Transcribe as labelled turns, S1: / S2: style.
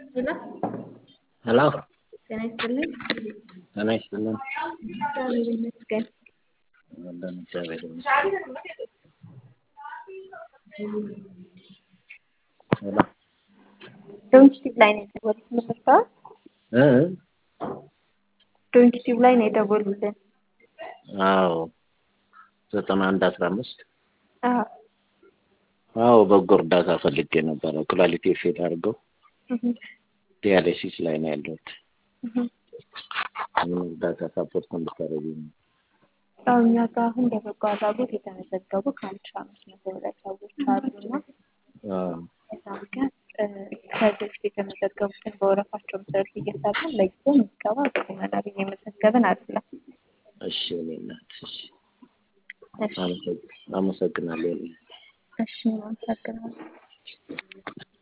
S1: ሄሎ
S2: ሄሎ
S1: ጤና ይስጥልኝ።
S2: ጤና ይስጥልኝ።
S1: እግዚአብሔር ይመስገን።
S2: ወንድም እግዚአብሔር ይመስገን። ሄሎ
S1: ዶንኪቲቭ ላይ ነው የደወሉት መሰለኝ። ዶንኪቲቭ ላይ ነው የደወሉልን።
S2: አዎ 9115
S1: አዎ
S2: አዎ በጎ እርዳታ ፈልጌ ነበረ። ኩላሊቴ ፌል አድርገው ዲያሊሲስ ላይ ነው ያለሁት። ምን እርዳታ ሳፖርት እንድታደርጉኝ።
S1: አዎ እኛ ጋር አሁን በበጎ አድራጎት የተመዘገቡ ከ1500 በላይ ሰዎች አሉና በዛም ቀን ከዚህ በፊት የተመዘገቡትን በወረፋቸው መሰረት እየሰራን ለጊዜው ምዝገባ አቁመናል። እየመዘገብን አይደለም።
S2: እሺ እኔ እናት እሺ
S1: እሺ
S2: አመሰግናለሁ።
S1: እሺ አመሰግናለሁ።